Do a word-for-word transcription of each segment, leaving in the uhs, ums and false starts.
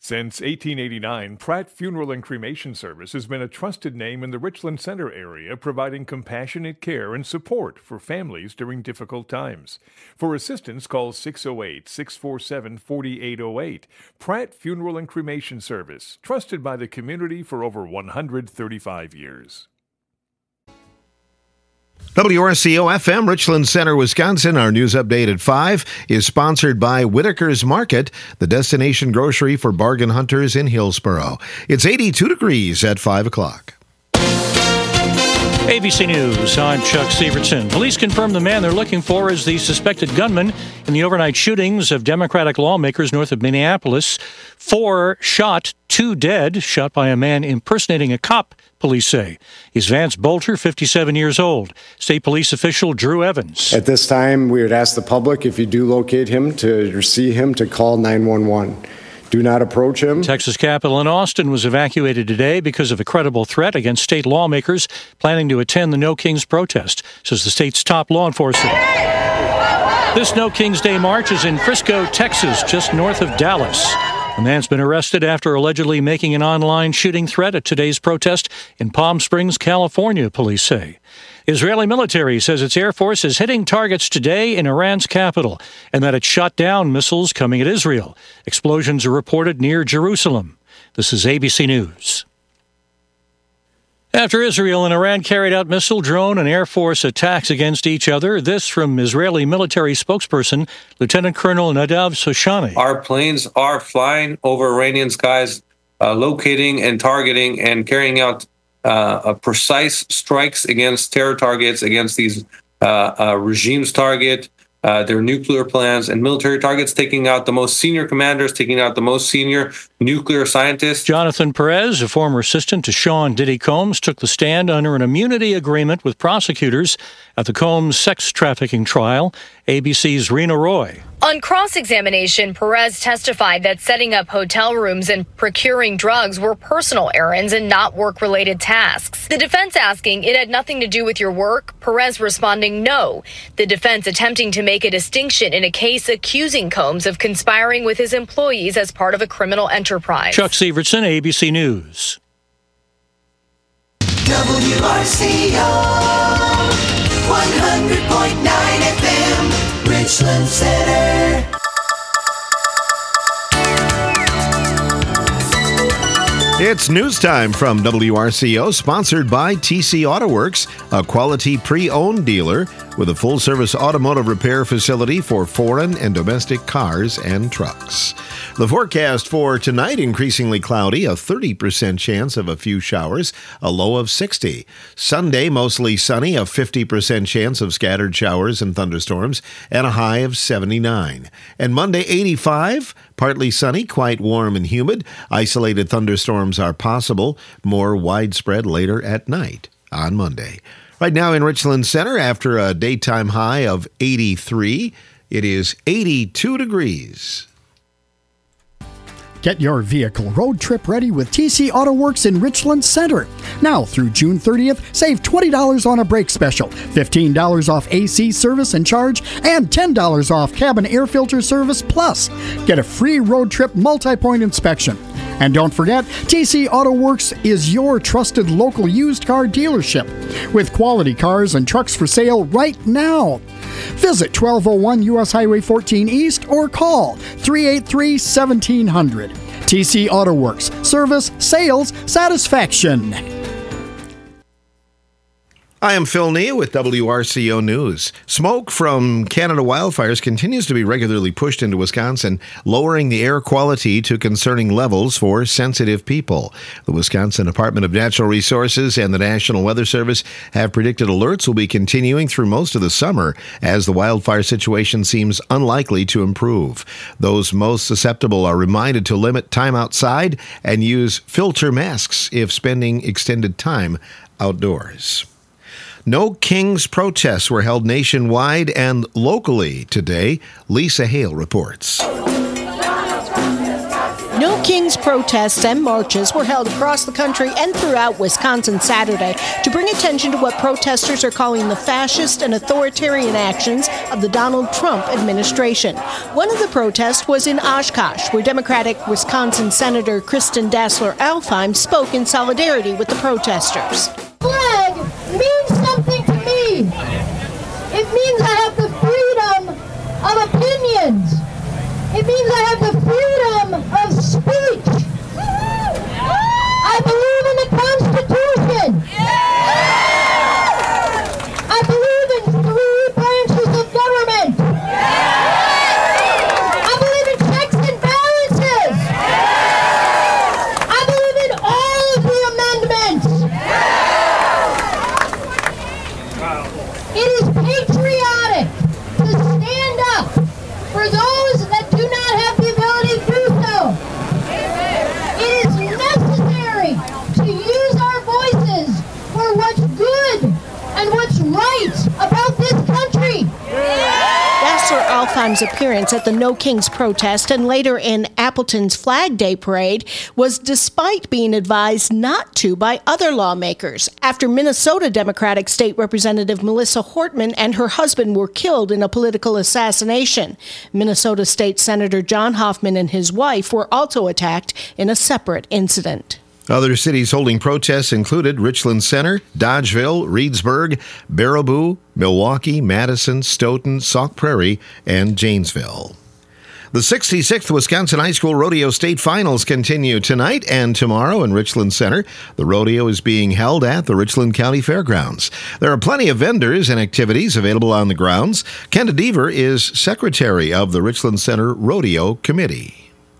Since eighteen eighty-nine, Pratt Funeral and Cremation Service has been a trusted name in the Richland Center area, providing compassionate care and support for families during difficult times. For assistance, call six oh eight, six four seven, four eight oh eight. Pratt Funeral and Cremation Service, trusted by the community for over one hundred thirty-five years. W R C O F M, Richland Center, Wisconsin. Our news update at five is sponsored by Whitaker's Market, the destination grocery for bargain hunters in Hillsboro. It's eighty-two degrees at five o'clock. A B C News, I'm Chuck Severson. Police confirm the man they're looking for is the suspected gunman in the overnight shootings of Democratic lawmakers north of Minneapolis. Four shot, two dead, shot by a man impersonating a cop, police say. He's Vance Bolter, fifty-seven years old. State police official Drew Evans. At this time, we would ask the public, if you do locate him to or see him, to call nine one one. Do not approach him. Texas Capitol in Austin was evacuated today because of a credible threat against state lawmakers planning to attend the No Kings protest, says the state's top law enforcement. This No Kings Day march is in Frisco, Texas, just north of Dallas. A man's been arrested after allegedly making an online shooting threat at today's protest in Palm Springs, California, police say. Israeli military says its Air Force is hitting targets today in Iran's capital and that it shot down missiles coming at Israel. Explosions are reported near Jerusalem. This is A B C News. After Israel and Iran carried out missile, drone, and Air Force attacks against each other, this from Israeli military spokesperson Lieutenant Colonel Nadav Shoshani. Our planes are flying over Iranian skies, uh, locating and targeting and carrying out uh, a precise strikes against terror targets, against these uh, uh, regimes target, uh, their nuclear plans, and military targets, taking out the most senior commanders, taking out the most senior nuclear scientists. Jonathan Perez, a former assistant to Sean Diddy Combs, took the stand under an immunity agreement with prosecutors at the Combs sex trafficking trial. A B C's Rena Roy. On cross-examination, Perez testified that setting up hotel rooms and procuring drugs were personal errands and not work-related tasks. The defense asking it had nothing to do with your work, Perez responding no. The defense attempting to make a distinction in a case accusing Combs of conspiring with his employees as part of a criminal enterprise. Chuck Severson, A B C News. W R C O, one hundred point nine F M, Richland Center. It's news time from W R C O, sponsored by T C Auto Works, a quality pre-owned dealer with a full-service automotive repair facility for foreign and domestic cars and trucks. The forecast for tonight, increasingly cloudy, a thirty percent chance of a few showers, a low of sixty. Sunday, mostly sunny, a fifty percent chance of scattered showers and thunderstorms, and a high of seventy-nine. And Monday, eighty-five, partly sunny, quite warm and humid. Isolated thunderstorms are possible, more widespread later at night on Monday. Right now in Richland Center, after a daytime high of eighty-three, it is eighty-two degrees. Get your vehicle road trip ready with T C Auto Works in Richland Center. Now through June thirtieth, save twenty dollars on a brake special, fifteen dollars off A C service and charge, and ten dollars off cabin air filter service plus. Get a free road trip multi-point inspection. And don't forget, T C Auto Works is your trusted local used car dealership with quality cars and trucks for sale right now. Visit twelve oh one U S Highway fourteen East or call three eight three, one seven zero zero. T C Auto Works. Service, sales, satisfaction. I am Phil Nia with W R C O News. Smoke from Canada wildfires continues to be regularly pushed into Wisconsin, lowering the air quality to concerning levels for sensitive people. The Wisconsin Department of Natural Resources and the National Weather Service have predicted alerts will be continuing through most of the summer as the wildfire situation seems unlikely to improve. Those most susceptible are reminded to limit time outside and use filter masks if spending extended time outdoors. No Kings protests were held nationwide and locally today. Lisa Hale reports. No Kings protests and marches were held across the country and throughout Wisconsin Saturday to bring attention to what protesters are calling the fascist and authoritarian actions of the Donald Trump administration. One of the protests was in Oshkosh, where Democratic Wisconsin Senator Kristen Dassler-Alfheim spoke in solidarity with the protesters. Flag means something to me. It means I have the freedom of opinions. It means I have the freedom of speech. I believe in the Constitution. I believe in three branches of government. I believe in checks and balances. I believe in all of the amendments. It is patriotic to stand up for those that do not have the ability to do so. It is necessary to use our voices for what's good and what's right about this country. Dassler-Alfheim's appearance at the No Kings protest and later in Appleton's Flag Day parade was despite being advised not to by other lawmakers after Minnesota Democratic State Representative Melissa Hortman and her husband were killed in a political assassination. Minnesota State Senator John Hoffman and his wife were also attacked in a separate incident. Other cities holding protests included Richland Center, Dodgeville, Reedsburg, Baraboo, Milwaukee, Madison, Stoughton, Sauk Prairie, and Janesville. The sixty-sixth Wisconsin High School Rodeo State Finals continue tonight and tomorrow in Richland Center. The rodeo is being held at the Richland County Fairgrounds. There are plenty of vendors and activities available on the grounds. Kenda Deaver is secretary of the Richland Center Rodeo Committee.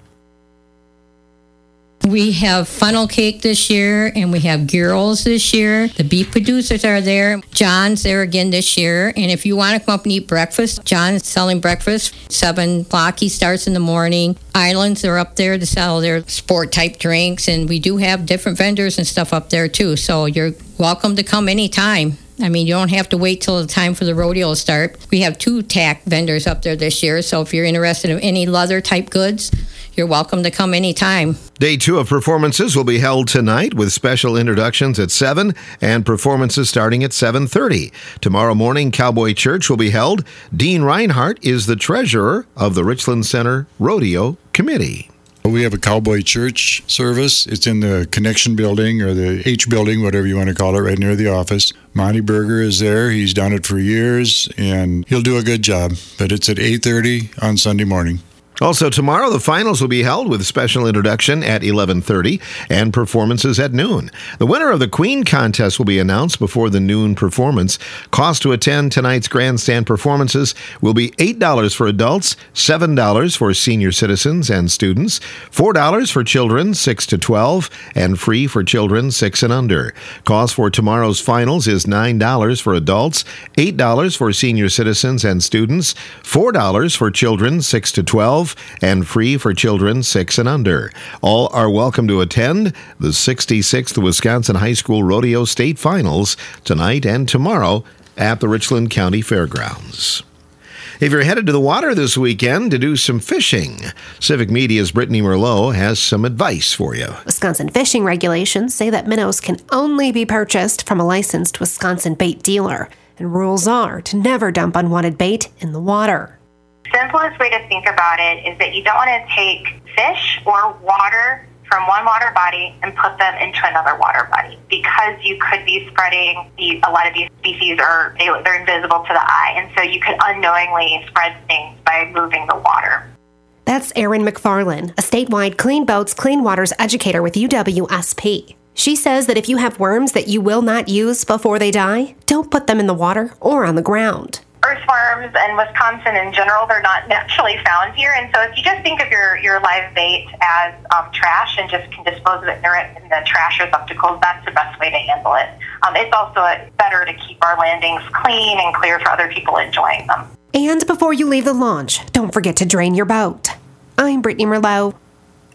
We have funnel cake this year, and we have gyros this year. The beef producers are there. John's there again this year. And if you want to come up and eat breakfast, John's selling breakfast. seven o'clock, he starts in the morning. Islands are up there to sell their sport-type drinks, and we do have different vendors and stuff up there, too. So you're welcome to come anytime. I mean, you don't have to wait till the time for the rodeo to start. We have two tack vendors up there this year, so if you're interested in any leather-type goods, you're welcome to come anytime. Day two of performances will be held tonight with special introductions at seven and performances starting at seven thirty. Tomorrow morning, Cowboy Church will be held. Dean Reinhardt is the treasurer of the Richland Center Rodeo Committee. We have a Cowboy Church service. It's in the Connection Building or the H Building, whatever you want to call it, right near the office. Monty Berger is there. He's done it for years, and he'll do a good job. But it's at eight thirty on Sunday morning. Also tomorrow, the finals will be held with special introduction at eleven thirty and performances at noon. The winner of the Queen contest will be announced before the noon performance. Cost to attend tonight's grandstand performances will be eight dollars for adults, seven dollars for senior citizens and students, four dollars for children six to twelve, and free for children six and under. Cost for tomorrow's finals is nine dollars for adults, eight dollars for senior citizens and students, four dollars for children six to twelve, and free for children six and under. All are welcome to attend the sixty-sixth Wisconsin High School Rodeo State Finals tonight and tomorrow at the Richland County Fairgrounds. If you're headed to the water this weekend to do some fishing, Civic Media's Brittany Merlot has some advice for you. Wisconsin fishing regulations say that minnows can only be purchased from a licensed Wisconsin bait dealer, and rules are to never dump unwanted bait in the water. Simplest way to think about it is that you don't want to take fish or water from one water body and put them into another water body, because you could be spreading the, a lot of these species are they, they're invisible to the eye, and so you could unknowingly spread things by moving the water. That's Erin McFarlane, a statewide Clean Boats, Clean Waters educator with U W S P. She says that if you have worms that you will not use before they die, don't put them in the water or on the ground. Earthworms and Wisconsin in general, they're not naturally found here. And so if you just think of your, your live bait as um, trash and just can dispose of it in the trash receptacles, that's the best way to handle it. Um, it's also better to keep our landings clean and clear for other people enjoying them. And before you leave the launch, don't forget to drain your boat. I'm Brittany Merlot.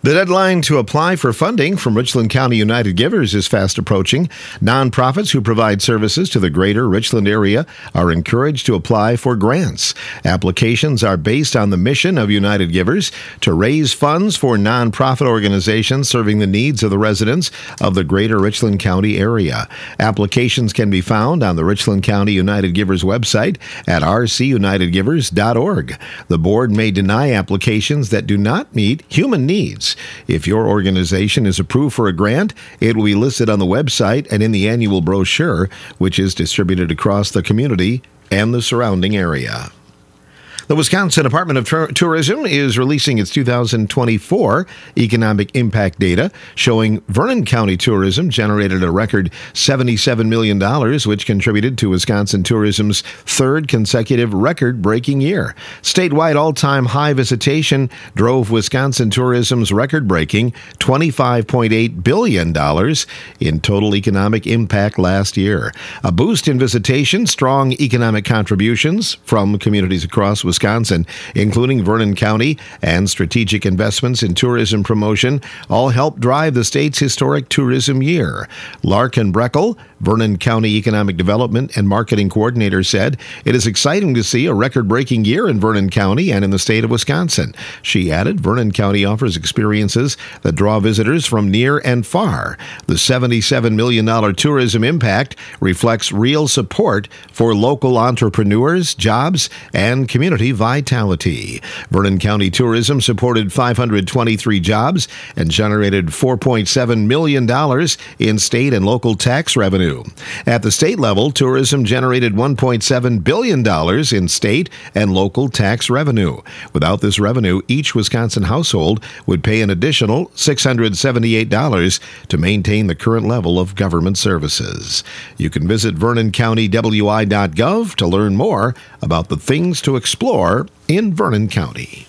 The deadline to apply for funding from Richland County United Givers is fast approaching. Nonprofits who provide services to the greater Richland area are encouraged to apply for grants. Applications are based on the mission of United Givers to raise funds for nonprofit organizations serving the needs of the residents of the greater Richland County area. Applications can be found on the Richland County United Givers website at r c united givers dot org. The board may deny applications that do not meet human needs. If your organization is approved for a grant, it will be listed on the website and in the annual brochure, which is distributed across the community and the surrounding area. The Wisconsin Department of Tur- Tourism is releasing its two thousand twenty-four economic impact data, showing Vernon County tourism generated a record seventy-seven million dollars, which contributed to Wisconsin tourism's third consecutive record-breaking year. Statewide all-time high visitation drove Wisconsin tourism's record-breaking twenty-five point eight billion dollars in total economic impact last year. A boost in visitation, strong economic contributions from communities across Wisconsin, Wisconsin, including Vernon County, and strategic investments in tourism promotion, all help drive the state's historic tourism year. Larkin Breckel, Vernon County Economic Development and Marketing Coordinator, said, "It is exciting to see a record-breaking year in Vernon County and in the state of Wisconsin." She added, "Vernon County offers experiences that draw visitors from near and far. The seventy-seven million dollars tourism impact reflects real support for local entrepreneurs, jobs, and community vitality." Vernon County tourism supported five hundred twenty-three jobs and generated four point seven million dollars in state and local tax revenue. At the state level, tourism generated one point seven billion dollars in state and local tax revenue. Without this revenue, each Wisconsin household would pay an additional six hundred seventy-eight dollars to maintain the current level of government services. You can visit vernon county w i dot gov to learn more about the things to explore in Vernon County.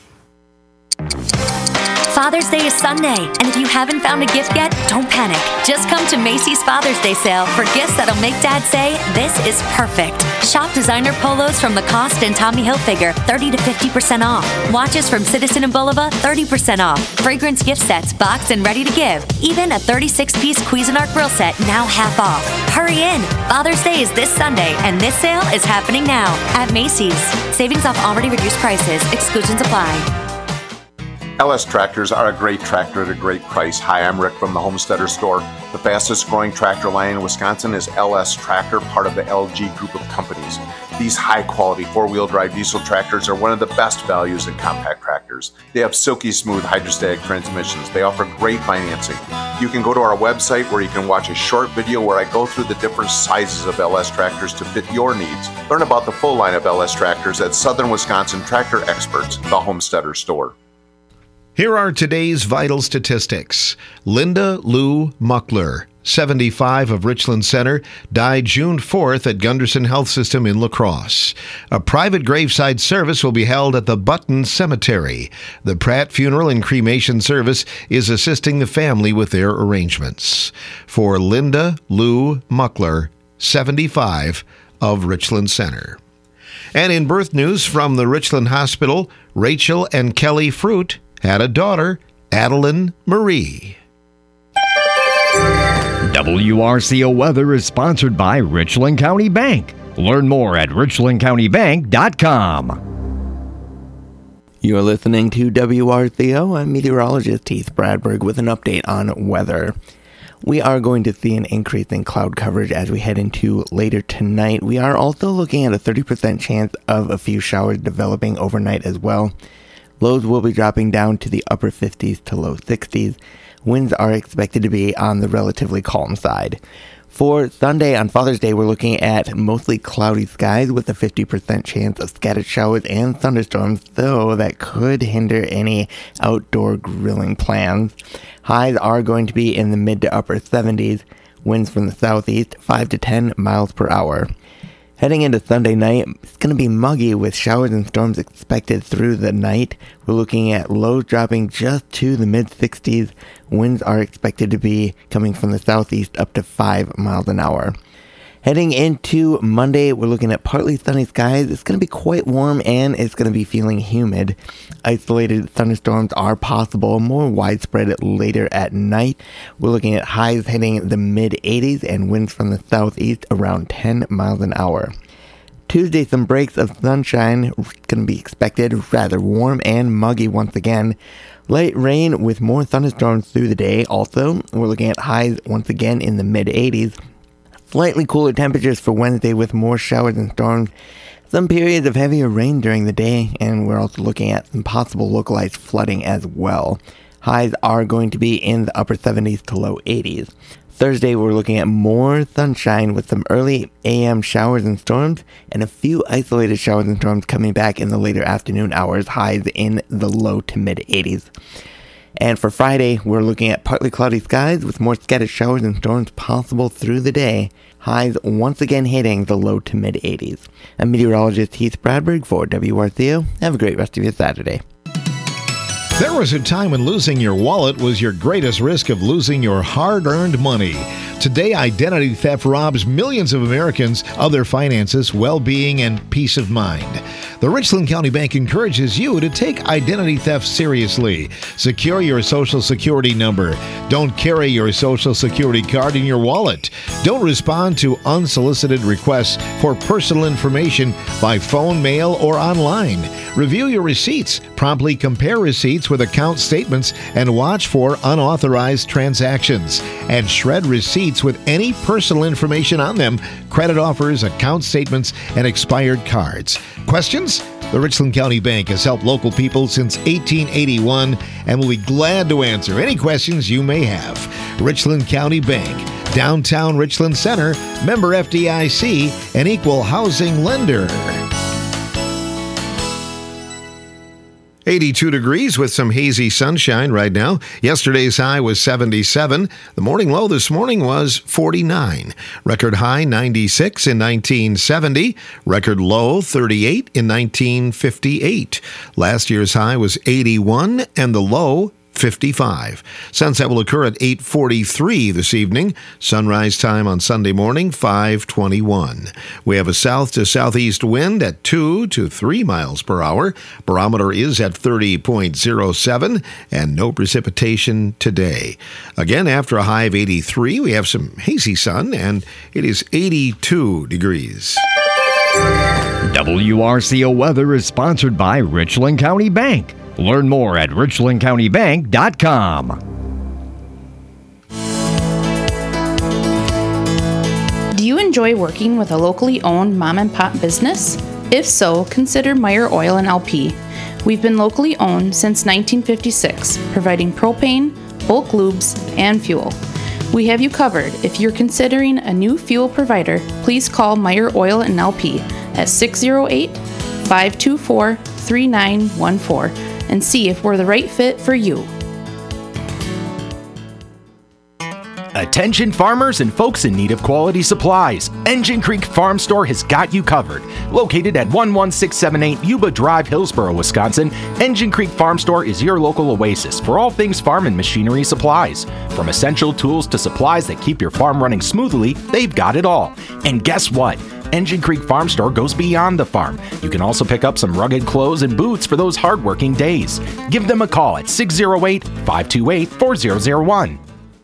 Father's Day is Sunday, and if you haven't found a gift yet, don't panic. Just come to Macy's Father's Day sale for gifts that'll make Dad say, "This is perfect." Shop designer polos from Lacoste and Tommy Hilfiger, thirty to fifty percent off. Watches from Citizen and Bulova, thirty percent off. Fragrance gift sets, boxed and ready to give. Even a thirty-six piece Cuisinart grill set, now half off. Hurry in! Father's Day is this Sunday, and this sale is happening now at Macy's. Savings off already reduced prices. Exclusions apply. L S Tractors are a great tractor at a great price. Hi, I'm Rick from the Homesteader Store. The fastest growing tractor line in Wisconsin is L S Tractor, part of the L G group of companies. These high quality four-wheel drive diesel tractors are one of the best values in compact tractors. They have silky smooth hydrostatic transmissions. They offer great financing. You can go to our website where you can watch a short video where I go through the different sizes of L S tractors to fit your needs. Learn about the full line of L S tractors at Southern Wisconsin Tractor Experts, the Homesteader Store. Here are today's vital statistics. Linda Lou Muckler, seventy-five, of Richland Center, died June fourth at Gunderson Health System in La Crosse. A private graveside service will be held at the Button Cemetery. The Pratt Funeral and Cremation Service is assisting the family with their arrangements. For Linda Lou Muckler, seventy-five, of Richland Center. And in birth news from the Richland Hospital, Rachel and Kelly Fruit had a daughter, Adeline Marie. W R C O Weather is sponsored by Richland County Bank. Learn more at richland county bank dot com. You're listening to W R C O. I'm meteorologist Heath Bradberg with an update on weather. We are going to see an increase in cloud coverage as we head into later tonight. We are also looking at a thirty percent chance of a few showers developing overnight as well. Lows will be dropping down to the upper fifties to low sixties. Winds are expected to be on the relatively calm side. For Sunday, on Father's Day, we're looking at mostly cloudy skies with a fifty percent chance of scattered showers and thunderstorms, though that could hinder any outdoor grilling plans. Highs are going to be in the mid to upper seventies. Winds from the southeast, five to ten miles per hour. Heading into Sunday night, it's going to be muggy with showers and storms expected through the night. We're looking at lows dropping just to the mid sixties. Winds are expected to be coming from the southeast up to five miles an hour. Heading into Monday, we're looking at partly sunny skies. It's going to be quite warm and it's going to be feeling humid. Isolated thunderstorms are possible, more widespread later at night. We're looking at highs hitting the mid eighties and winds from the southeast around ten miles an hour. Tuesday, some breaks of sunshine going to be expected, rather warm and muggy once again. Light rain with more thunderstorms through the day. Also, we're looking at highs once again in the mid eighties. Slightly cooler temperatures for Wednesday with more showers and storms. Some periods of heavier rain during the day, and we're also looking at some possible localized flooding as well. Highs are going to be in the upper seventies to low eighties. Thursday, we're looking at more sunshine with some early A M showers and storms, and a few isolated showers and storms coming back in the later afternoon hours, highs in the low to mid eighties. And for Friday, we're looking at partly cloudy skies with more scattered showers and storms possible through the day. Highs once again hitting the low to mid eighties. I'm meteorologist Heath Bradberg for W R C O. Have a great rest of your Saturday. There was a time when losing your wallet was your greatest risk of losing your hard-earned money. Today, identity theft robs millions of Americans of their finances, well-being, and peace of mind. The Richland County Bank encourages you to take identity theft seriously. Secure your Social Security number. Don't carry your Social Security card in your wallet. Don't respond to unsolicited requests for personal information by phone, mail, or online. Review your receipts. Promptly compare receipts with account statements and watch for unauthorized transactions. And shred receipts with any personal information on them, credit offers, account statements, and expired cards. Questions? The Richland County Bank has helped local people since eighteen eighty-one and will be glad to answer any questions you may have. Richland County Bank, downtown Richland Center, member F D I C, an equal housing lender. eighty-two degrees with some hazy sunshine right now. Yesterday's high was seventy-seven. The morning low this morning was forty-nine. Record high ninety-six in nineteen seventy. Record low thirty-eight in nineteen fifty-eight. Last year's high was eighty-one and the low fifty-five. Sunset will occur at eight forty-three this evening. Sunrise time on Sunday morning, five twenty-one. We have a south to southeast wind at two to three miles per hour. Barometer is at thirty point oh seven and no precipitation today. Again, after a high of eighty-three, we have some hazy sun and it is eighty-two degrees. W R C O weather is sponsored by Richland County Bank. Learn more at richland county bank dot com. Do you enjoy working with a locally owned mom and pop business? If so, consider Meyer Oil and L P. We've been locally owned since nineteen fifty-six, providing propane, bulk lubes, and fuel. We have you covered. If you're considering a new fuel provider, please call Meyer Oil and L P at six oh eight, five two four, three nine one four and see if we're the right fit for you. Attention farmers and folks in need of quality supplies. Engine Creek Farm Store has got you covered. Located at one one six seven eight Yuba Drive, Hillsboro, Wisconsin, Engine Creek Farm Store is your local oasis for all things farm and machinery supplies. From essential tools to supplies that keep your farm running smoothly, they've got it all. And guess what? Engine Creek Farm Store goes beyond the farm. You can also pick up some rugged clothes and boots for those hardworking days. Give them a call at six oh eight, five two eight, four oh oh one.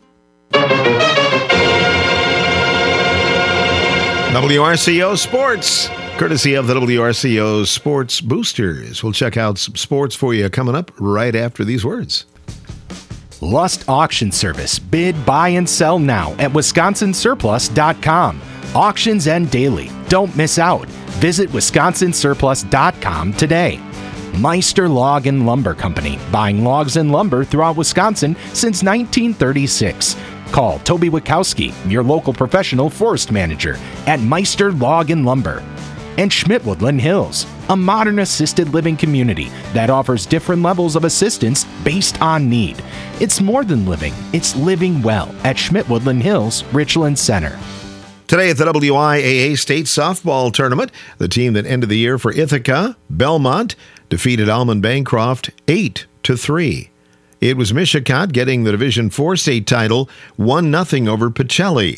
W R C O Sports, courtesy of the W R C O Sports Boosters. We'll check out some sports for you coming up right after these words. Lust Auction Service. Bid, buy, and sell now at wisconsin surplus dot com. Auctions end daily. Don't miss out. Visit wisconsin surplus dot com today. Meister Log and Lumber Company, buying logs and lumber throughout Wisconsin since nineteen thirty-six. Call Toby Wachowski, your local professional forest manager, at Meister Log and Lumber. And Schmidt Woodland Hills, a modern assisted living community that offers different levels of assistance based on need. It's more than living, it's living well at Schmidt Woodland Hills, Richland Center. Today at the W I A A State Softball Tournament, the team that ended the year for Ithaca, Belmont, defeated Almond Bancroft eight to three. It was Mishicot getting the Division four state title one nothing over Pacelli.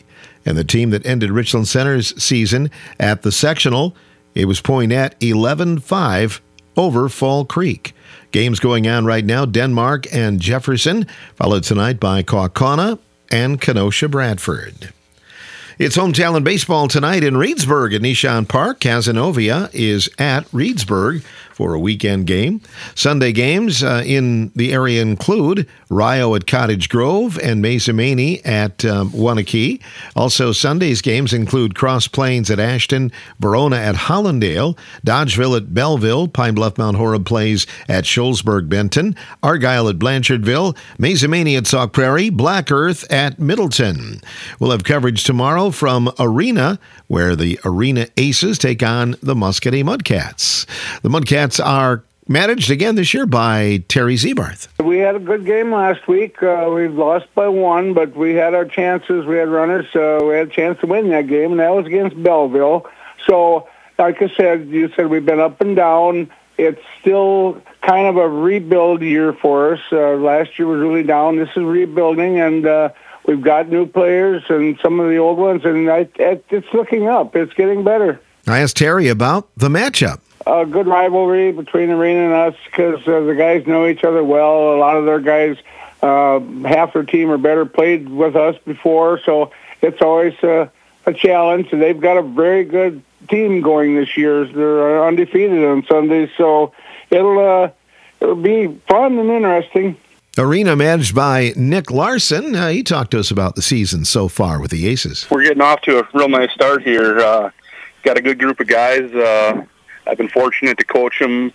And the team that ended Richland Center's season at the sectional, it was Poynette eleven five over Fall Creek. Games going on right now, Denmark and Jefferson, followed tonight by Kaukauna and Kenosha Bradford. It's Hometown Baseball tonight in Reedsburg at Nishan Park. Cazenovia is at Reedsburg for a weekend game. Sunday games uh, in the area include Rio at Cottage Grove and Mazamani at um, Wanakee. Also, Sunday's games include Cross Plains at Ashton, Verona at Hollandale, Dodgeville at Belleville, Pine Bluff Mount Horeb plays at Shullsburg Benton, Argyle at Blanchardville, Mazamani at Sauk Prairie, Black Earth at Middleton. We'll have coverage tomorrow from Arena, where the Arena Aces take on the Muscatine Mudcats. The Mudcats are managed again this year by Terry Zebarth. We had a good game last week. Uh, we lost by one, but we had our chances. We had runners. Uh, we had a chance to win that game, and that was against Belleville. So, like I said, you said we've been up and down. It's still kind of a rebuild year for us. Uh, last year was really down. This is rebuilding, and uh, we've got new players and some of the old ones, and I, it's looking up. It's getting better. I asked Terry about the matchup. A good rivalry between Arena and us because uh, the guys know each other well. A lot of their guys, uh, half their team or better, played with us before, so it's always uh, a challenge. And they've got a very good team going this year. They're undefeated on Sundays, so it'll uh, it'll be fun and interesting. Arena managed by Nick Larson. Uh, he talked to us about the season so far with the Aces. We're getting off to a real nice start here. Uh, got a good group of guys. Uh, I've been fortunate to coach them,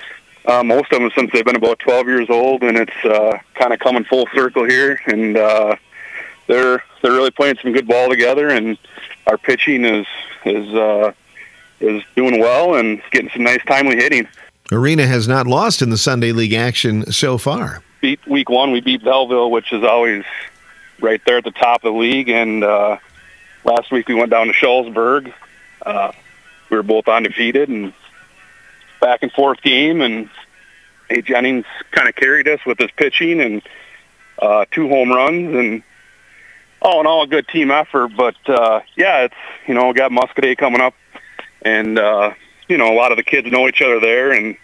uh, most of them since they've been about twelve years old, and it's uh, kind of coming full circle here. And uh, they're they're really playing some good ball together, and our pitching is is uh, is doing well and getting some nice timely hitting. Arena has not lost in the Sunday League action so far. Beat week one, we beat Belleville, which is always right there at the top of the league. And uh, last week we went down to Shullsburg. Uh, we were both undefeated and back and forth game. And A. Jennings kind of carried us with his pitching and uh, two home runs and all in all a good team effort. But uh, yeah, it's you know we got Muscadet coming up, and uh, you know a lot of the kids know each other there, and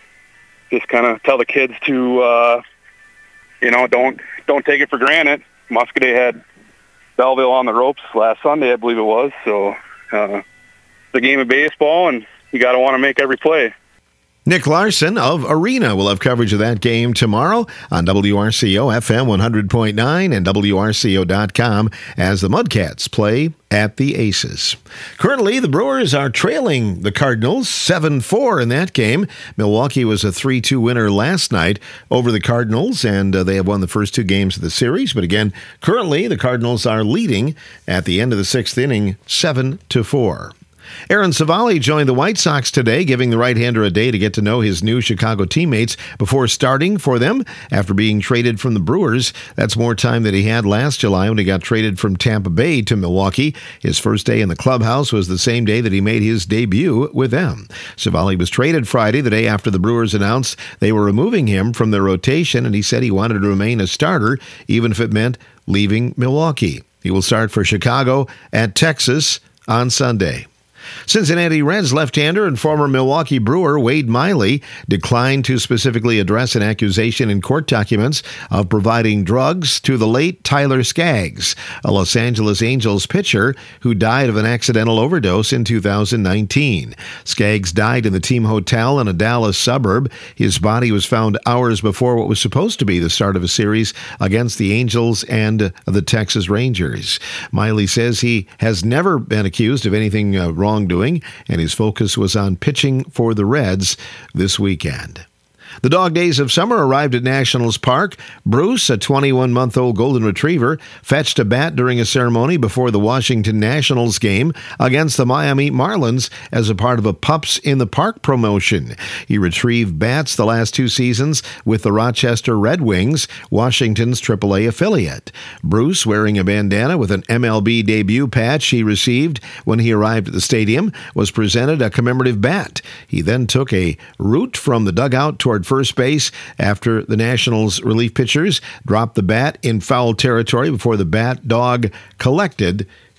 just kind of tell the kids to. Uh, You know, don't don't take it for granted. Muscadet had Belleville on the ropes last Sunday, I believe it was. So, uh, the game of baseball, and you got to want to make every play. Nick Larson of Arena will have coverage of that game tomorrow on W R C O F M one hundred point nine and W R C O dot com as the Mudcats play at the Aces. Currently, the Brewers are trailing the Cardinals seven four in that game. Milwaukee was a three two winner last night over the Cardinals, and uh, they have won the first two games of the series. But again, currently, the Cardinals are leading at the end of the sixth inning seven to four. Aaron Civale joined the White Sox today, giving the right-hander a day to get to know his new Chicago teammates before starting for them after being traded from the Brewers. That's more time than he had last July when he got traded from Tampa Bay to Milwaukee. His first day in the clubhouse was the same day that he made his debut with them. Civale was traded Friday, the day after the Brewers announced they were removing him from their rotation, and he said he wanted to remain a starter, even if it meant leaving Milwaukee. He will start for Chicago at Texas on Sunday. Cincinnati Reds left-hander and former Milwaukee Brewer Wade Miley declined to specifically address an accusation in court documents of providing drugs to the late Tyler Skaggs, a Los Angeles Angels pitcher who died of an accidental overdose in two thousand nineteen. Skaggs died in the team hotel in a Dallas suburb. His body was found hours before what was supposed to be the start of a series against the Angels and the Texas Rangers. Miley says he has never been accused of anything uh, wrong doing, and his focus was on pitching for the Reds this weekend. The dog days of summer arrived at Nationals Park. Bruce, a twenty-one-month-old golden retriever, fetched a bat during a ceremony before the Washington Nationals game against the Miami Marlins as a part of a Pups in the Park promotion. He retrieved bats the last two seasons with the Rochester Red Wings, Washington's triple A affiliate. Bruce, wearing a bandana with an M L B debut patch he received when he arrived at the stadium, was presented a commemorative bat. He then took a route from the dugout toward first base after the Nationals relief pitchers dropped the bat in foul territory before the bat dog collected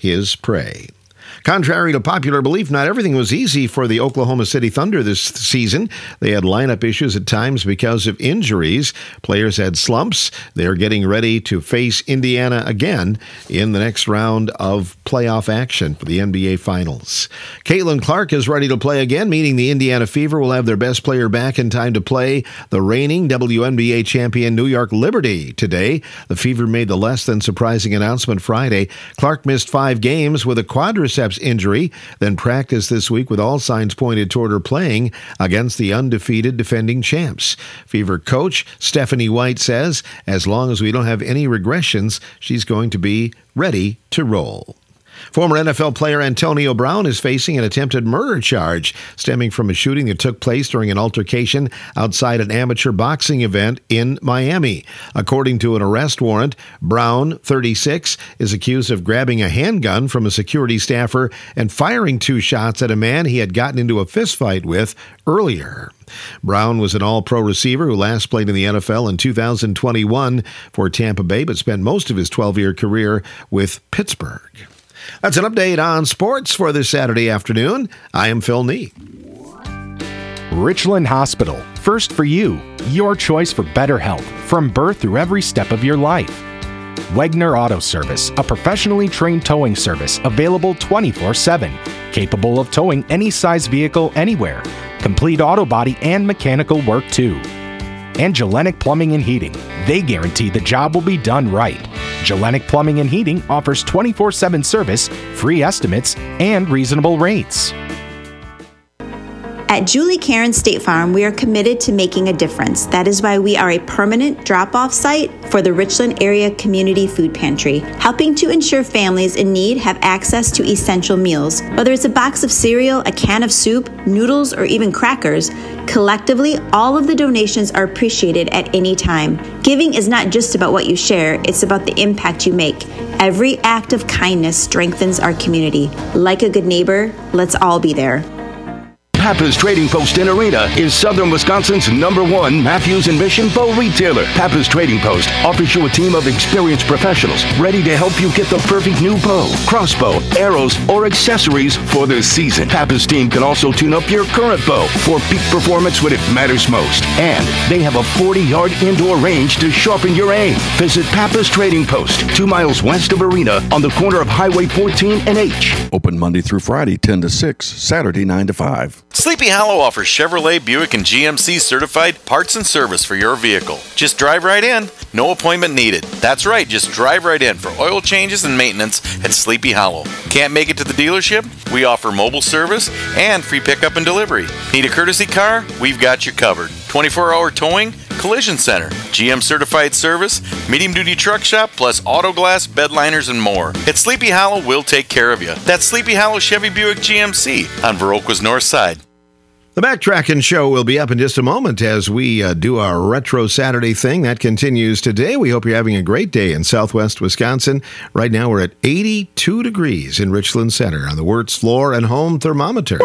his prey. Contrary to popular belief, not everything was easy for the Oklahoma City Thunder this season. They had lineup issues at times because of injuries. Players had slumps. They're getting ready to face Indiana again in the next round of playoff action for the N B A Finals. Caitlin Clark is ready to play again, meaning the Indiana Fever will have their best player back in time to play the reigning W N B A champion New York Liberty today. The Fever made the less than surprising announcement Friday. Clark missed five games with a quadriceps injury, then practiced this week with all signs pointed toward her playing against the undefeated defending champs. Fever coach Stephanie White says, as long as we don't have any regressions, she's going to be ready to roll. Former N F L player Antonio Brown is facing an attempted murder charge stemming from a shooting that took place during an altercation outside an amateur boxing event in Miami. According to an arrest warrant, Brown, thirty-six, is accused of grabbing a handgun from a security staffer and firing two shots at a man he had gotten into a fistfight with earlier. Brown was an all-pro receiver who last played in the N F L in two thousand twenty-one for Tampa Bay, but spent most of his twelve-year career with Pittsburgh. That's an update on sports for this Saturday afternoon. I am Phil Nee. Richland Hospital. First for you. Your choice for better health from birth through every step of your life. Wegner Auto Service, a professionally trained towing service available twenty-four seven, capable of towing any size vehicle anywhere. Complete auto body and mechanical work too. And Gelenic Plumbing and Heating. They guarantee the job will be done right. Gelenic Plumbing and Heating offers twenty-four seven service, free estimates, and reasonable rates. At Julie Karen State Farm, we are committed to making a difference. That is why we are a permanent drop-off site for the Richland Area Community Food Pantry, helping to ensure families in need have access to essential meals. Whether it's a box of cereal, a can of soup, noodles, or even crackers, collectively, all of the donations are appreciated at any time. Giving is not just about what you share, it's about the impact you make. Every act of kindness strengthens our community. Like a good neighbor, let's all be there. Pappas Trading Post in Arena is Southern Wisconsin's number one Matthews and Mission bow retailer. Pappas Trading Post offers you a team of experienced professionals ready to help you get the perfect new bow, crossbow, arrows, or accessories for the season. Pappas team can also tune up your current bow for peak performance when it matters most. And they have a forty-yard indoor range to sharpen your aim. Visit Pappas Trading Post, two miles west of Arena on the corner of Highway fourteen and H. Open Monday through Friday, ten to six, Saturday, nine to five. Sleepy Hollow offers Chevrolet, Buick, and G M C certified parts and service for your vehicle. Just drive right in. No appointment needed. That's right, just drive right in for oil changes and maintenance at Sleepy Hollow. Can't make it to the dealership? We offer mobile service and free pickup and delivery. Need a courtesy car? We've got you covered. twenty-four hour towing, collision center, G M certified service, medium duty truck shop, plus auto glass, bed liners, and more. At Sleepy Hollow, we'll take care of you. That's Sleepy Hollow Chevy Buick G M C on Viroqua's north side. The Backtrackin' Show will be up in just a moment as we uh, do our Retro Saturday thing. That continues today. We hope you're having a great day in southwest Wisconsin. Right now we're at eighty-two degrees in Richland Center on the Wirtz Floor and Home Thermometer.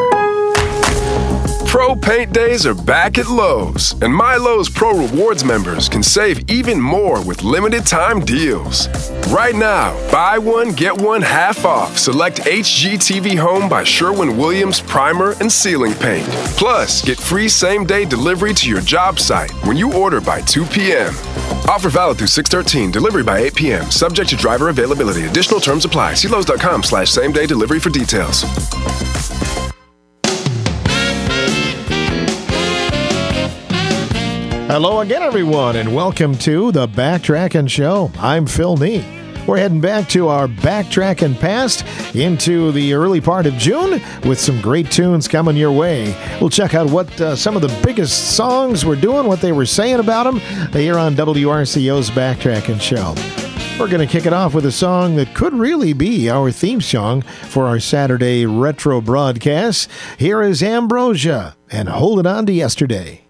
Pro Paint Days are back at Lowe's, and My Lowe's Pro Rewards members can save even more with limited time deals. Right now, buy one, get one half off select H G T V Home by Sherwin-Williams primer and ceiling paint. Plus, get free same-day delivery to your job site when you order by two p.m. Offer valid through six thirteen, delivery by eight p.m. Subject to driver availability. Additional terms apply. See Lowe's.com slash same-day delivery for details. Hello again, everyone, and welcome to the Backtrackin' Show. I'm Phil Nee. We're heading back to our Backtrackin' Past into the early part of June with some great tunes coming your way. We'll check out what uh, some of the biggest songs were doing, what they were saying about them here on W R C O's Backtrackin' Show. We're going to kick it off with a song that could really be our theme song for our Saturday retro broadcast. Here is Ambrosia and Holding On to Yesterday.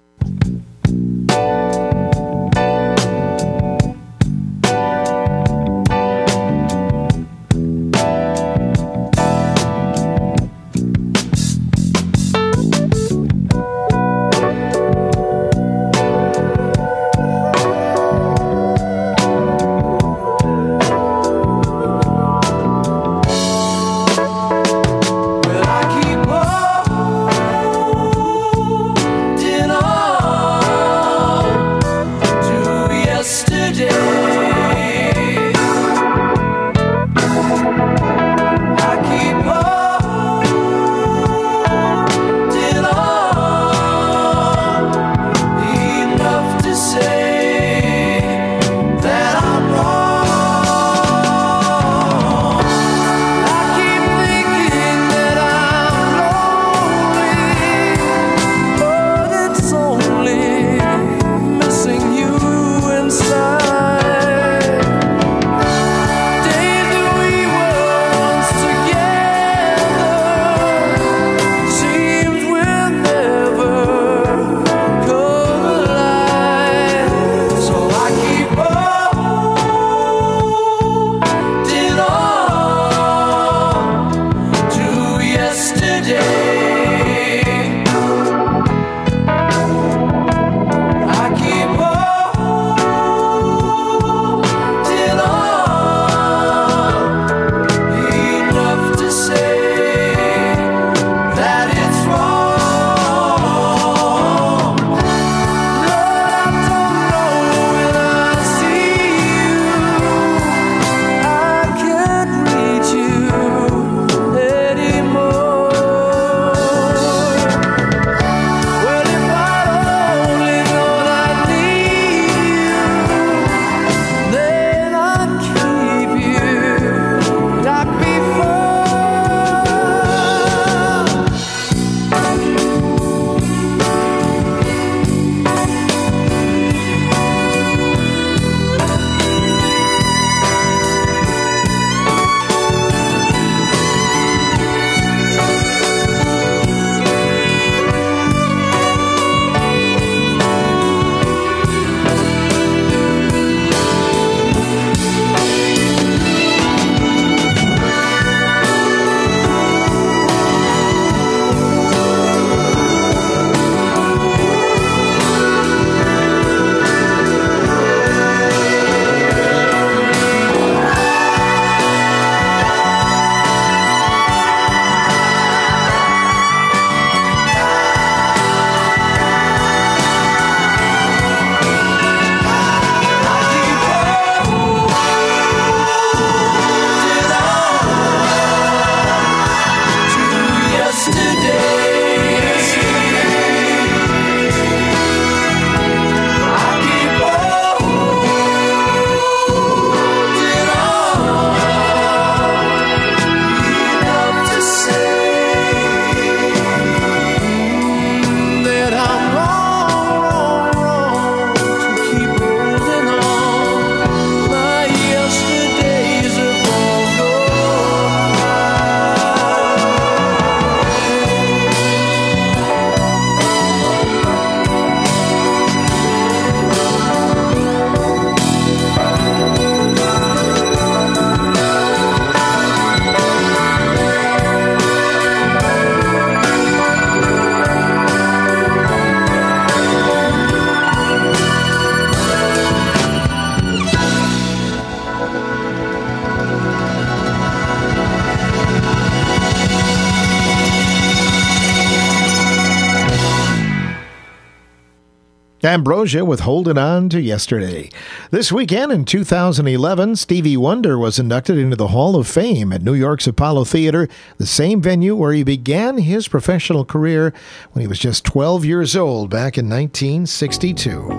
Ambrosia with Holding On to Yesterday. This weekend in two thousand eleven, Stevie Wonder was inducted into the Hall of Fame at New York's Apollo Theater, the same venue where he began his professional career when he was just twelve years old back in nineteen sixty-two.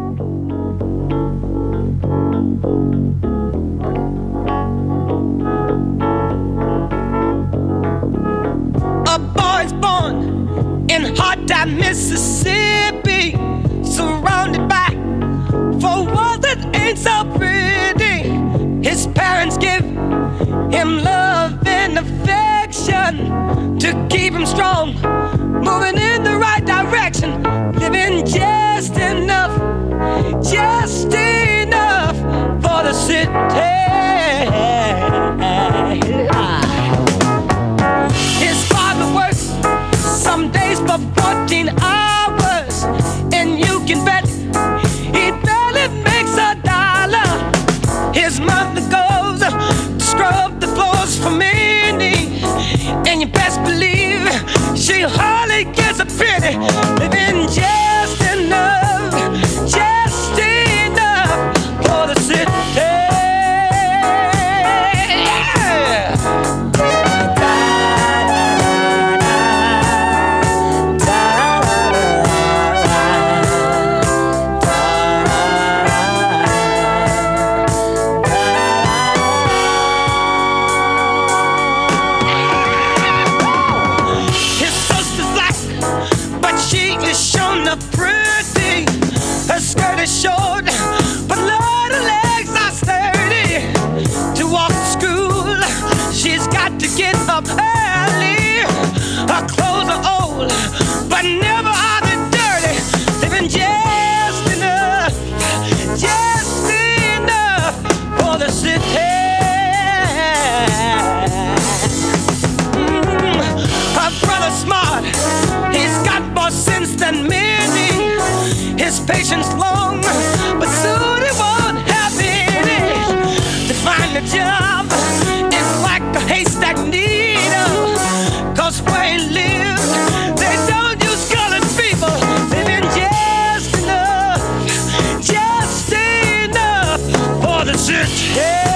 A boy's born in hot time, Mississippi, surrounded by four walls that ain't so pretty. His parents give him love and affection to keep him strong, moving in the right direction, living just enough, just enough for the city. His father works some days for fourteen hours, and you can bet he barely makes a dollar. His mother goes to scrub the floors for many, and you best believe she hardly gets a penny, living just enough, just enough for the city. Short, but Lord, her legs are sturdy. To walk to school, she's got to get up early. Her clothes are old, but never are they dirty. Living just enough, just enough for the city. Mm, her brother's smart, he's got more sense than many. His patience long, but soon he won't have any. To find a job is like a haystack needle, 'cause where he lives, they don't use colored people. Living just enough, just enough for the city.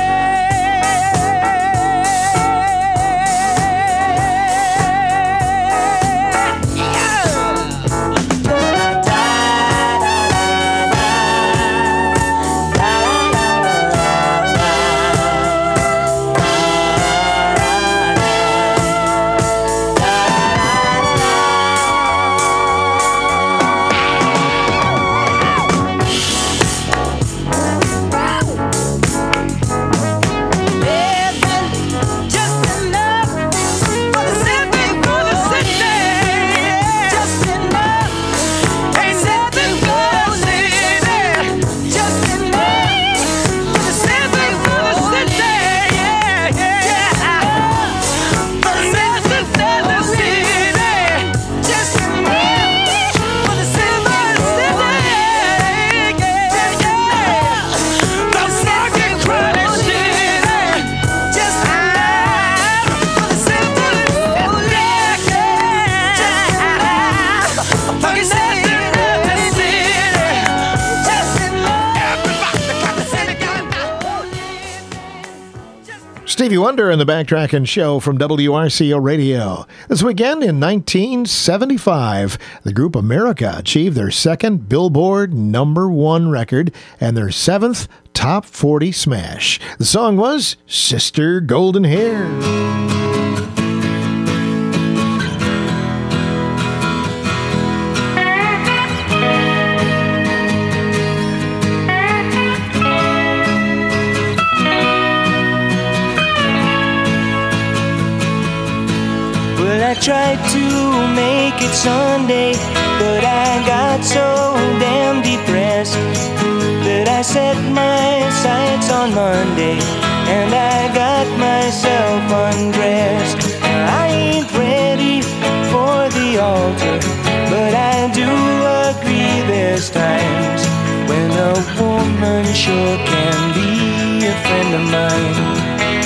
Stevie Wonder in the Backtrackin' Show from W R C O Radio. This weekend in nineteen seventy-five, the group America achieved their second Billboard number one record and their seventh top forty smash. The song was Sister Golden Hair. I tried to make it Sunday, but I got so damn depressed that I set my sights on Monday and I got myself undressed. I ain't ready for the altar, but I do agree there's times when a woman sure can be a friend of mine.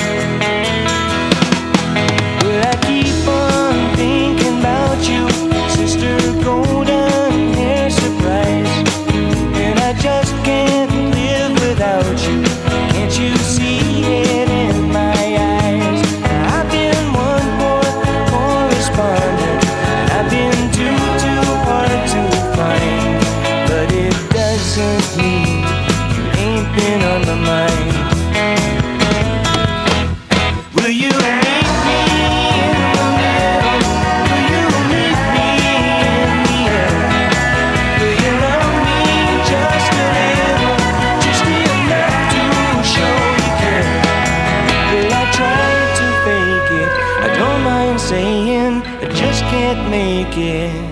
Well, I keep on thinking about you, Sister Golden Hair Surprise. can't make it.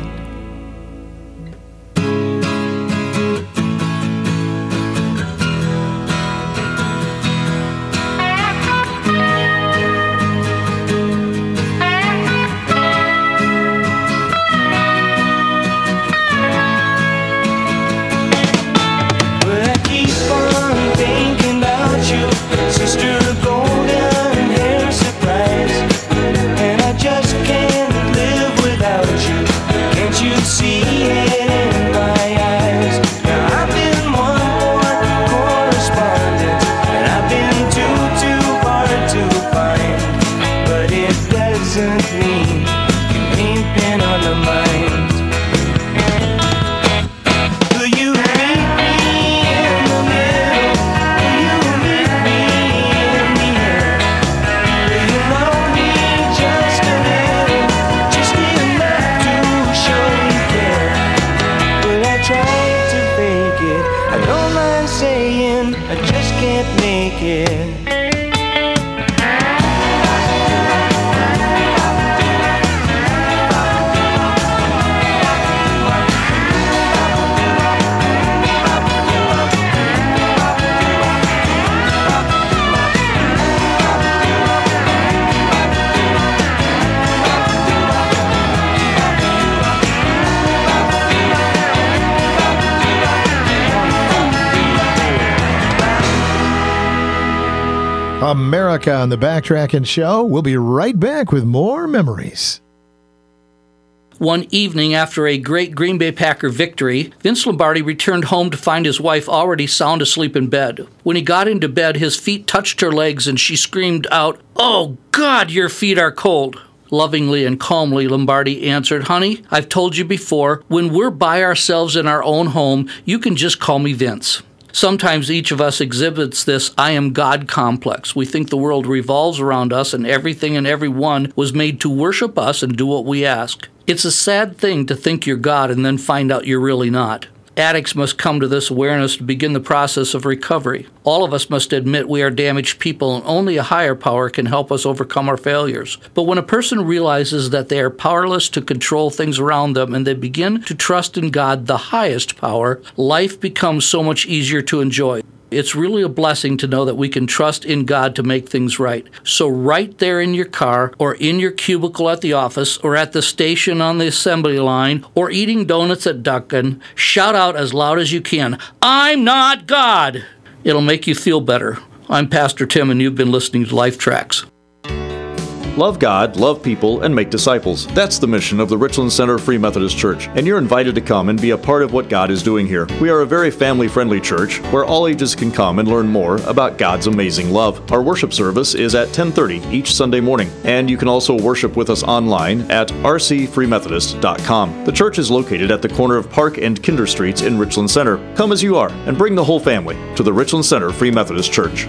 America on the Backtrackin' Show. We'll be right back with more memories. One evening after a great Green Bay Packer victory, Vince Lombardi returned home to find his wife already sound asleep in bed. When he got into bed, his feet touched her legs and she screamed out, "Oh, God, your feet are cold." Lovingly and calmly, Lombardi answered, "Honey, I've told you before, when we're by ourselves in our own home, you can just call me Vince." Sometimes each of us exhibits this I am God complex. We think the world revolves around us and everything and everyone was made to worship us and do what we ask. It's a sad thing to think you're God and then find out you're really not. Addicts must come to this awareness to begin the process of recovery. All of us must admit we are damaged people and only a higher power can help us overcome our failures. But when a person realizes that they are powerless to control things around them and they begin to trust in God, the highest power, life becomes so much easier to enjoy. It's really a blessing to know that we can trust in God to make things right. So right there in your car, or in your cubicle at the office, or at the station on the assembly line, or eating donuts at Dunkin', shout out as loud as you can, "I'm not God!" It'll make you feel better. I'm Pastor Tim, and you've been listening to Life Tracks. Love God, love people, and make disciples. That's the mission of the Richland Center Free Methodist Church, and you're invited to come and be a part of what God is doing here. We are a very family-friendly church where all ages can come and learn more about God's amazing love. Our worship service is at ten thirty each Sunday morning, and you can also worship with us online at r c free methodist dot com. The church is located at the corner of Park and Kinder Streets in Richland Center. Come as you are, and bring the whole family to the Richland Center Free Methodist Church.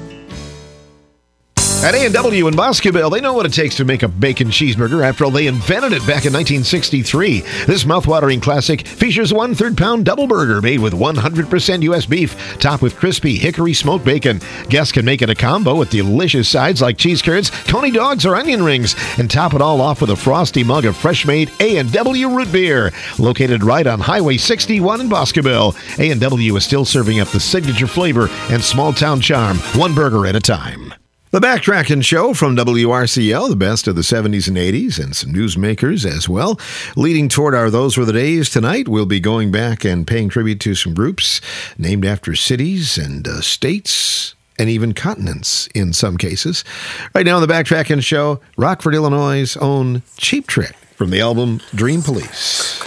At A and W in Boscoville, they know what it takes to make a bacon cheeseburger. After all, they invented it back in nineteen sixty-three. This mouthwatering classic features a one-third pound double burger made with one hundred percent U S beef, topped with crispy hickory smoked bacon. Guests can make it a combo with delicious sides like cheese curds, coney dogs, or onion rings, and top it all off with a frosty mug of fresh-made A and W root beer. Located right on Highway sixty-one in Boscoville, A and W is still serving up the signature flavor and small-town charm, one burger at a time. The Backtrackin' Show from W R C O, the best of the seventies and eighties, and some newsmakers as well. Leading toward our Those Were the Days tonight, we'll be going back and paying tribute to some groups named after cities and uh, states and even continents in some cases. Right now on the Backtrackin' Show, Rockford, Illinois' own Cheap Trick from the album Dream Police.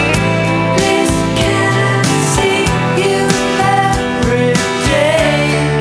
Please, can I see you every day?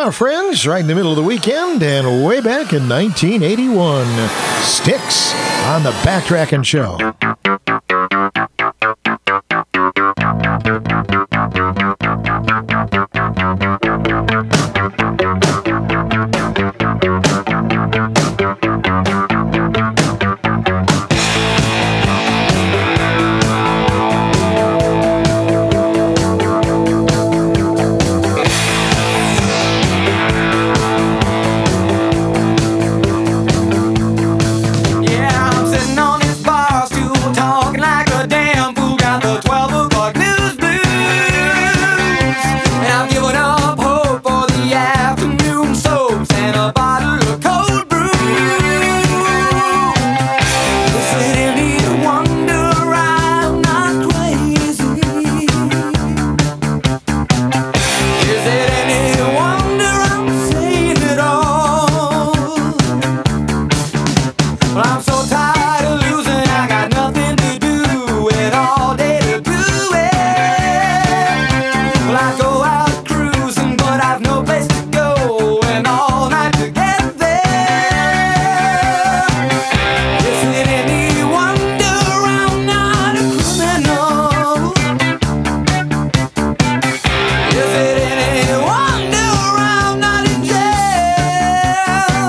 Yeah, friends, right in the middle of the weekend and way back in nineteen eighty-one. Styx on the Backtrackin' Show. Yeah, I'm sitting on this bar stool talking like a damn fool. Got the twelve o'clock news blues, and I've given up hope for the afternoon soaps and a bottle of cold brew. Is it any wonder I'm not crazy? Is it any wonder I'm saying it all? Well, I'm so tired of losing, I got nothing to do and all day to do it. Well, I go out cruising, but I've no place to go and all night to get there. Is it any wonder I'm not a criminal? Is it any wonder I'm not in jail?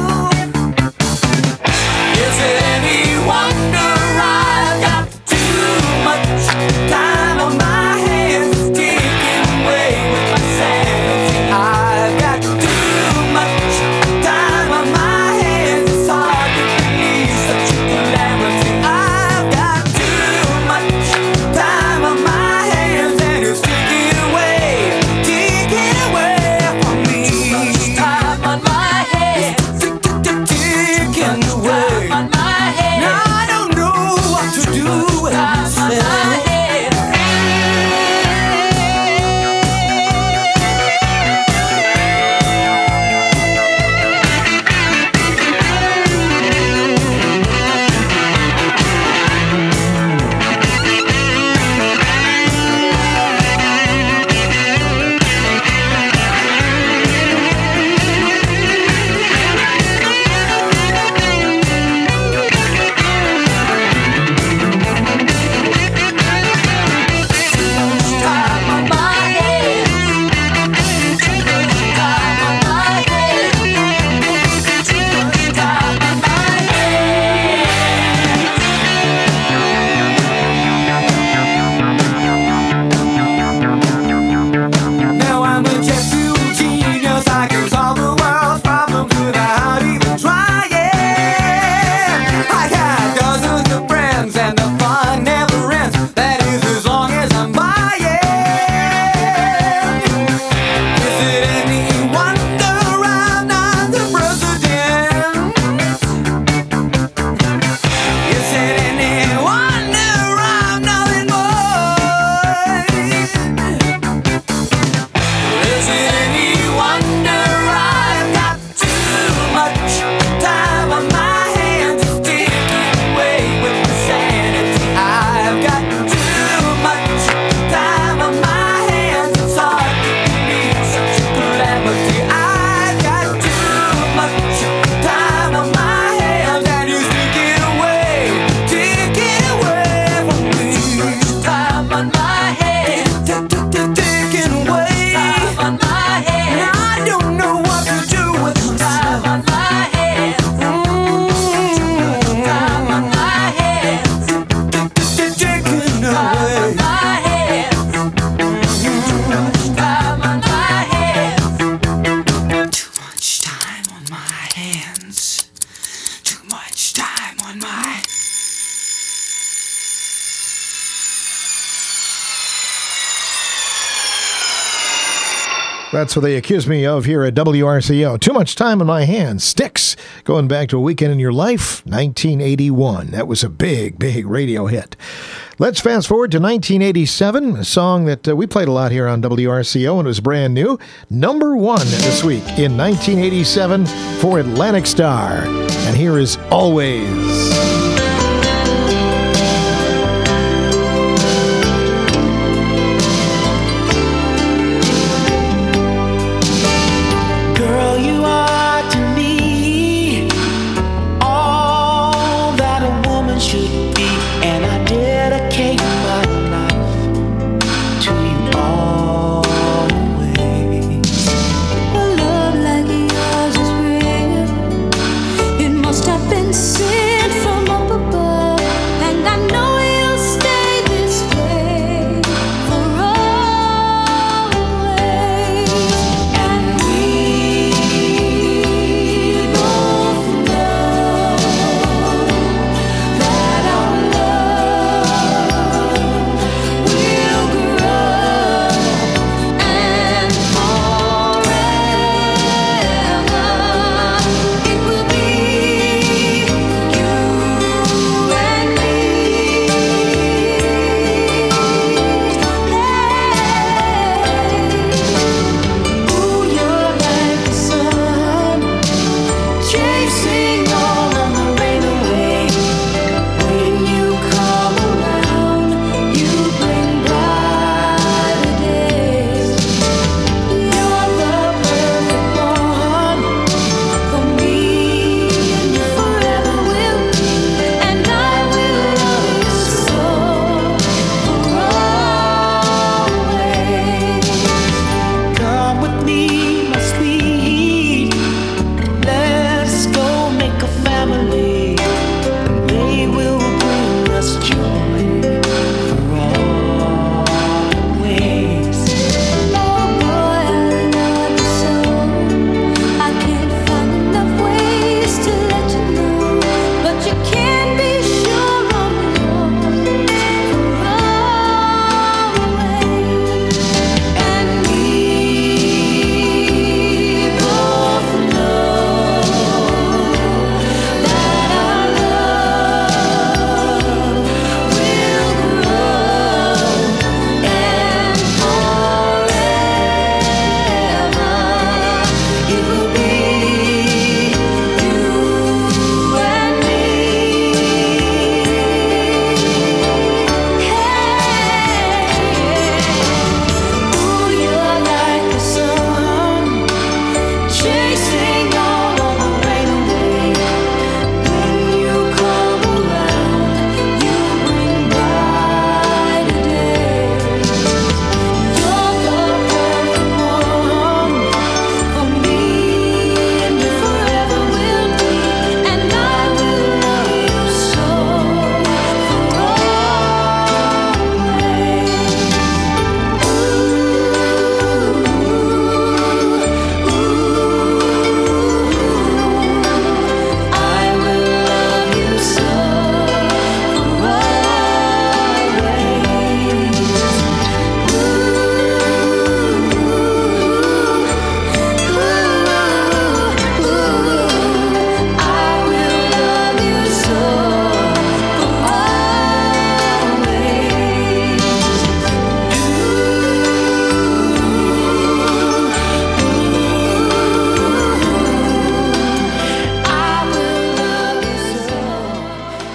Is it any wonder I've got too much time on my hands, ticking away with my sanity? I've got too much time on my hands, it's hard to believe such a calamity. I've got too much time on my hands, and it's ticking away, ticking away from me. Too much time on my hands, ticking away. Now I don't know what to do with myself. Time on my hands, too much time on my hands, too much time on my hands. Now I'm a jet fuel genius, I can solve the world's problems without even trying. I got dozens of friends and the fun never ends. That is as long as I'm buying. Is it any wonder I'm not the president? Is it any wonder I'm nothing more? Is it any wonder I've got too much time on my hands, ticking away with my sanity? I've got too much time on my hands, it's hard to believe such a calamity. I've got too much time on my hands, and it's ticking away, ticking away from me. Too much time on my hands, ticking away. Time on my hands, and I don't know what to do with myself. Time on my hands, time on my hands, ticking away. Time on my hands, time on my hands. Too much time on my hands. Too much time on my. That's what they accuse me of here at W R C O. Too much time on my hands. Styx, going back to A Weekend in Your Life, nineteen eighty-one. That was a big, big radio hit. Let's fast forward to nineteen eighty-seven, a song that uh, we played a lot here on W R C O and it was brand new. Number one this week in nineteen eighty-seven for Atlantic Star. And here is Always.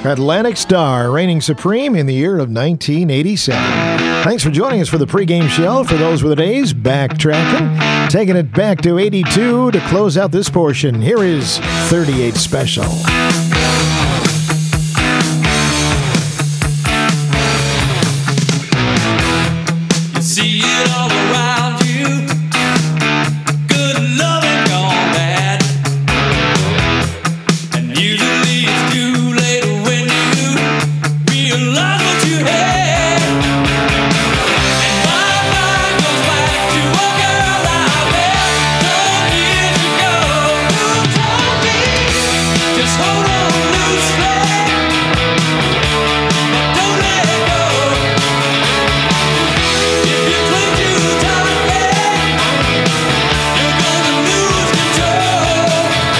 Atlantic Star, reigning supreme in the year of nineteen eighty-seven. Thanks for joining us for the pregame show. For those with the days, backtracking, taking it back to eighty-two to close out this portion. Here is thirty-eight Special. You see it all around you. Good loving gone bad. And usually it's too late when you realize what you had. And my mind goes back to a girl I met some years ago who told me, just hold on loosely, but don't let go. If you cling too tightly, you're gonna lose control.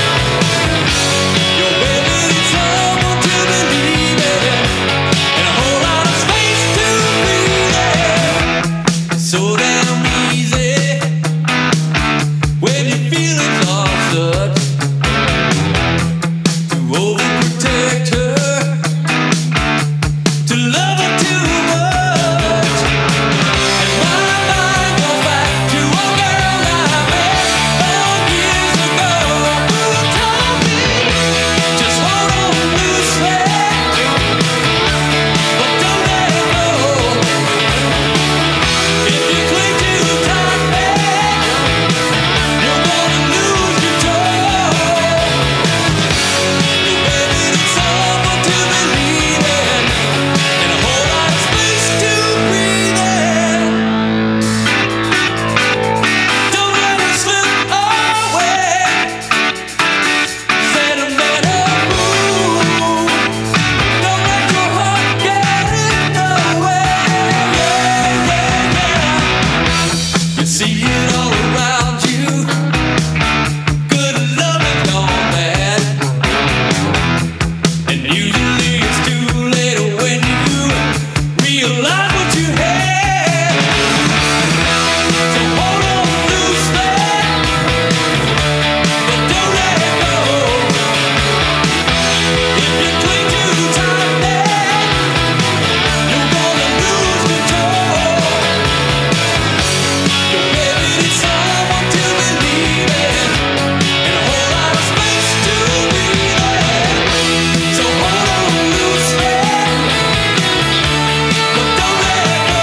Your baby needs someone to believe in, and a whole lot of space to breathe in. So damn easy when your feelings are such to overprotect her, to love her too much. And my mind goes back to a girl I met some years ago who told me, just hold on loosely, but don't let go. If you cling too tightly, you're gonna lose control. Your baby needs someone to believe in, and a whole lot of space to breathe in. Don't let it slip away. Sentimental move. Don't let your heart get in the way. Yeah, yeah, yeah. You see it all around you. Good loving gone bad. And usually it's too late when you realize what you had. So hold on loosely, but don't let go. If you cling too tightly, you're gonna lose control. Your baby needs someone to believe in, and a whole lot of space to breathe in. So hold on loosely, but don't let go.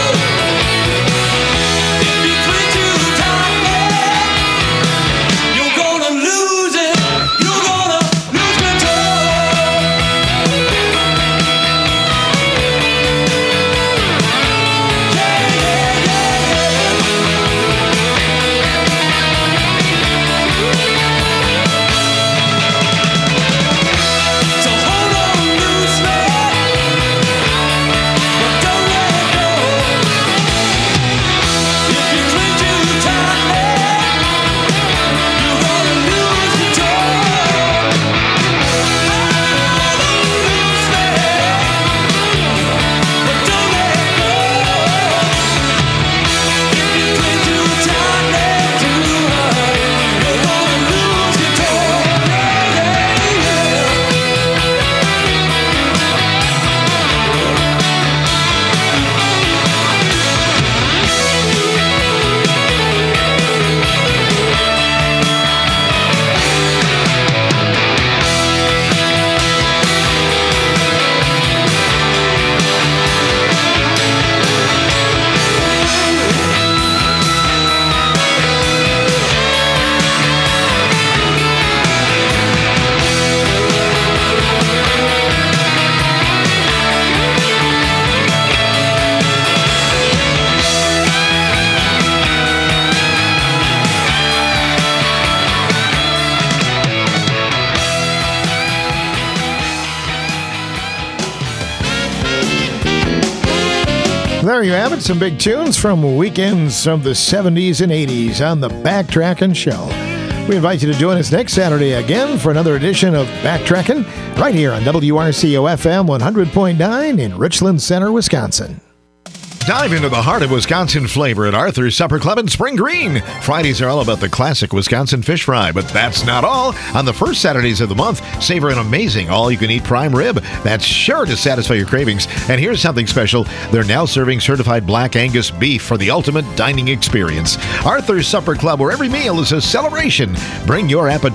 If you cling too tightly, you're gonna lose it. You're gonna lose control. So hold on loosely, but don't let go. If you cling too tightly, you're gonna lose control. Hold on loosely, but don't let go. If you cling too tightly to her, you're gonna lose control. There you have it, some big tunes from weekends from the seventies and eighties on the Backtrackin' Show. We invite you to join us next Saturday again for another edition of Backtrackin' right here on W R C O F M one hundred point nine in Richland Center, Wisconsin. Dive into the heart of Wisconsin flavor at Arthur's Supper Club in Spring Green. Fridays are all about the classic Wisconsin fish fry, but that's not all. On the first Saturdays of the month, savor an amazing all-you-can-eat prime rib that's sure to satisfy your cravings. And here's something special. They're now serving certified Black Angus beef for the ultimate dining experience. Arthur's Supper Club, where every meal is a celebration. Bring your appetite